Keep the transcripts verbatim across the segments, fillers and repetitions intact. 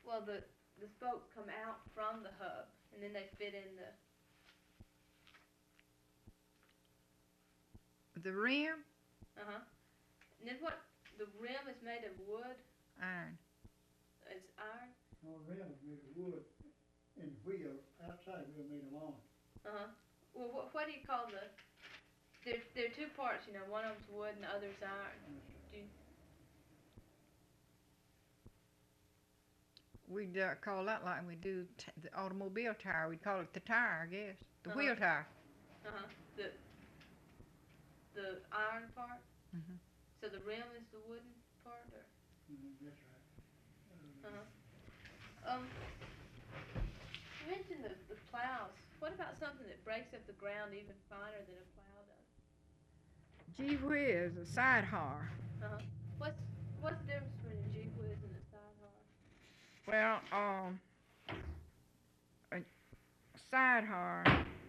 Well, the the spokes come out from the hub, and then they fit in the. The rim? Uh huh. And then what? The rim is made of wood. Iron. It's iron. No, the rim is made of wood, and the wheel, outside wheel made of iron. Uh huh. Well, what what do you call the? There there are two parts, you know. One of them's wood and the other's iron. Do you, We'd uh, call that like we do t- the automobile tire. We'd call it the tire, I guess. The Uh-huh. wheel tire. uh huh. The the iron part. Mhm. So the rim is the wooden part, or? Mm, that's right. Uh huh. Um. You mentioned the the plows. What about something that breaks up the ground even finer than a plow does? Gee whiz, a side har. Uh huh. What's what's the difference between a G whiz and a side har? Well, um, a side har,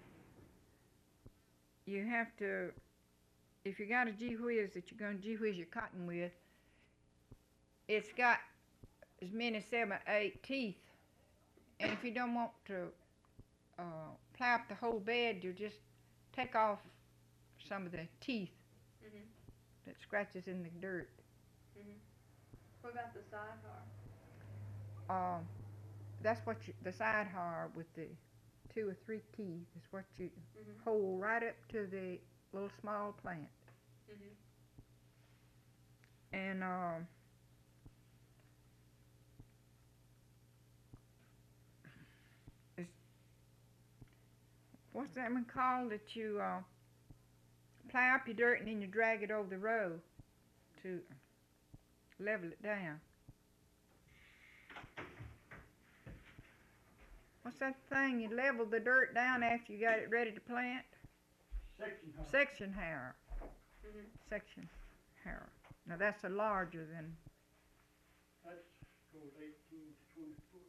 you have to, if you got a gee whiz that you're going to gee whiz your cotton with, it's got as many as seven, eight teeth. And if you don't want to uh, plow up the whole bed, you just take off some of the teeth Mhm. that scratches in the dirt. Mhm. What about the side har? Um, that's what you, the side har with the two or three teeth is what you Mhm. hold right up to the little small plant. Mhm. And um, it's, what's that one called that you uh, plow up your dirt and then you drag it over the row to level it down? What's that thing? You level the dirt down after you got it ready to plant? Section harrow. Section harrow. Mhm. Section harrow. Now that's a larger than. That's goes eighteen to twenty foot.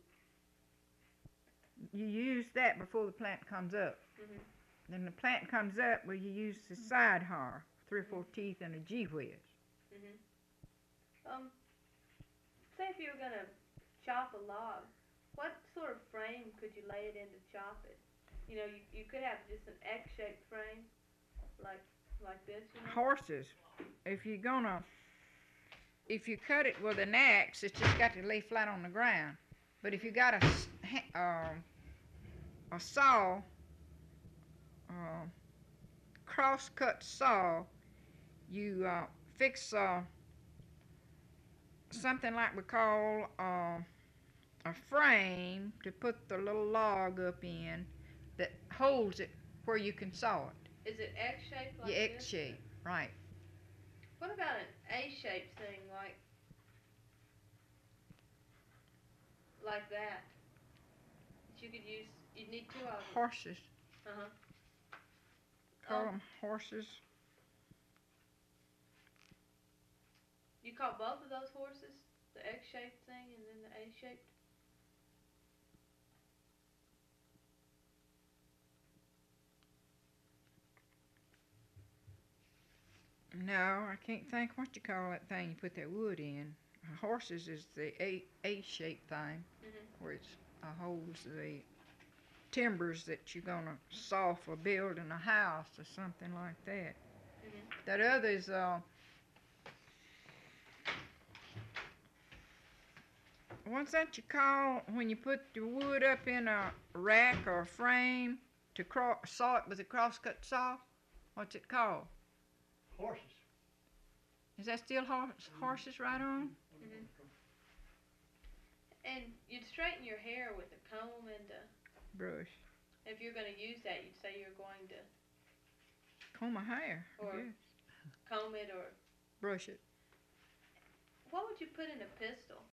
You use that before the plant comes up. Mhm. Then the plant comes up where you use the side har, three or four teeth and a gee whiz. Mhm. Um. Say if you were gonna chop a log, what sort of frame could you lay it in to chop it? You know, you you could have just an X-shaped frame, like like this. You know. Horses, if you're gonna, if you cut it with an axe, it's just got to lay flat on the ground. But if you got a, s- ha- um, a saw, uh, cross-cut saw, you uh, fix uh, something like we call uh, a frame to put the little log up in that holds it where you can saw it. Is it X-shaped like The this? X shape, right. What about an A-shaped thing like like that? That you could use. You'd need two of them. Horses, Uh huh. call Um, them horses. You call both of those horses the X-shaped thing and then the A-shaped? No, I can't think what you call that thing you put that wood in. Horses is the A A shaped thing Mhm. where it's uh, holds the timbers that you're gonna saw for building a house or something like that. Mhm. That other's uh, what's that you call when you put the wood up in a rack or a frame to cro- saw it with a crosscut saw? What's it called? Horses. Is that still horse, horses right on? Mhm. And you'd straighten your hair with a comb and a, Brush. if you're going to use that, you'd say you're going to Comb my hair. Or- Yes. comb it or Brush it. what would you put in a pistol?